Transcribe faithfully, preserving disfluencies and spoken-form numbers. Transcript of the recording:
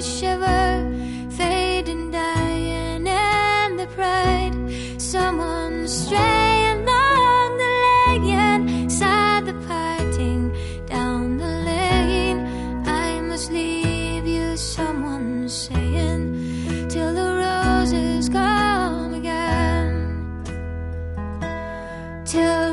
shiver, fading, dying in the pride. Someone straying along the lane, sad the parting down the lane. I must leave you, someone saying, till the roses come again. Till